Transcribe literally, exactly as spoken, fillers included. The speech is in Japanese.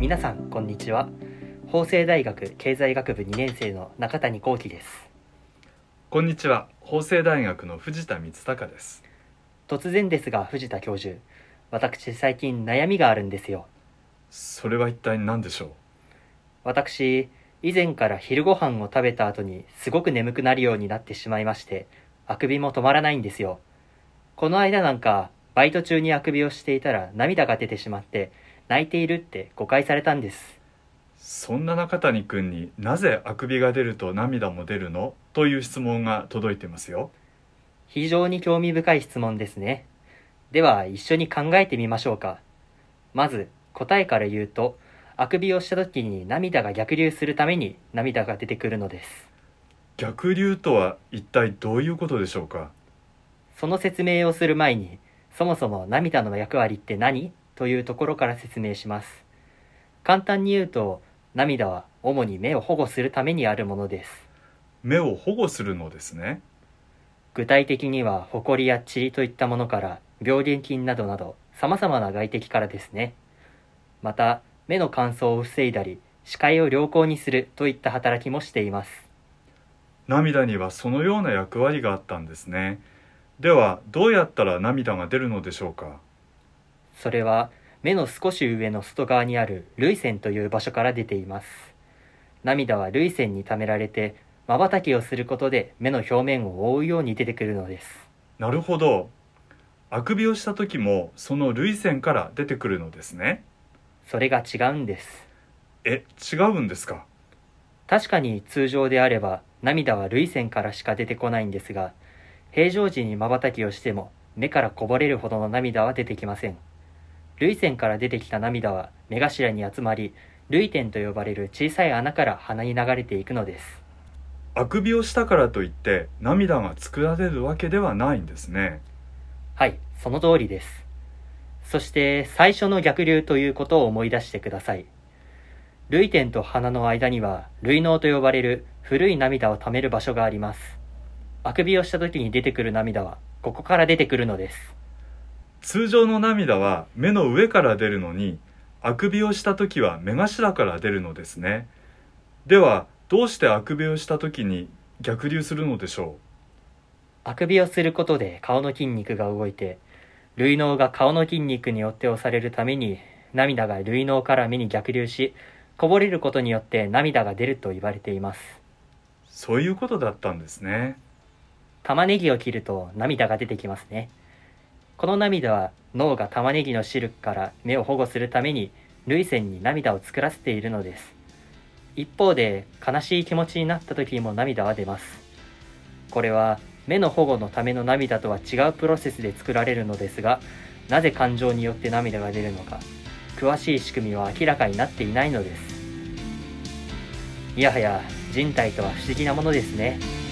皆さんこんにちは。法政大学経済学部にねん生の中谷幸喜です。 こんにちは。法政大学の藤田光孝です。 突然ですが藤田教授、私最近悩みがあるんですよ。 それは一体何でしょう。 私以前から昼ご飯を食べた後にすごく眠くなるようになってしまいまして、あくびも止まらないんですよ。この間なんかバイト中にあくびをしていたら涙が出てしまって泣いているって誤解されたんです。 そんな中谷君になぜあくびが出ると涙も出るのという質問が届いてますよ。 非常に興味深い質問ですね。では一緒に考えてみましょうか。まず答えから言うと、あくびをした時に涙が逆流するために涙が出てくるのです。 逆流とは一体どういうことでしょうか。 その説明をする前に、そもそも涙の役割って何というところから説明します。簡単に言うと、涙は主に目を保護するためにあるものです。 目を保護するのですね。 具体的にはホコリや塵といったものから病原菌などなど様々な外敵からですね。また目の乾燥を防いだり視界を良好にするといった働きもしています。 涙にはそのような役割があったんですね。ではどうやったら涙が出るのでしょうか。 それは目の少し上の外側にある涙腺という場所から出ています。涙は涙腺に溜められて瞬きをすることで目の表面を覆うように出てくるのです。 なるほど。あくびをした時もその涙腺から出てくるのですね。 それが違うんです。 え、違うんですか。 確かに通常であれば涙は涙腺からしか出てこないんですが、平常時に瞬きをしても目からこぼれるほどの涙は出てきません。涙腺から出てきた涙は目頭に集まり、涙点と呼ばれる小さい穴から鼻に流れていくのです。 あくびをしたからといって涙が作られるわけではないんですね。 はい、その通りです。そして最初の逆流ということを思い出してください。涙点と鼻の間には涙嚢と呼ばれる古い涙を溜める場所があります。あくびをした時に出てくる涙はここから出てくるのです。 通常の涙は目の上から出るのに、あくびをした時は目頭から出るのですね。ではどうしてあくびをした時に逆流するのでしょあくびをすることで顔の筋肉が動いて、涙嚢が顔の筋肉によって押されるために涙が涙嚢から目に逆流し、こぼれることによって涙が出ると言われています。 う。そういうことだったんですね。 玉ねぎを切ると涙が出てきますね。この涙は脳が玉ねぎの汁から目を保護するために涙腺に涙を作らせているのです。一方で悲しい気持ちになった時にも涙は出ます。これは目の保護のための涙とは違うプロセスで作られるのですが、なぜ感情によって涙が出るのか、詳しい仕組みは明らかになっていないのです。いやはや人体とは不思議なものですね。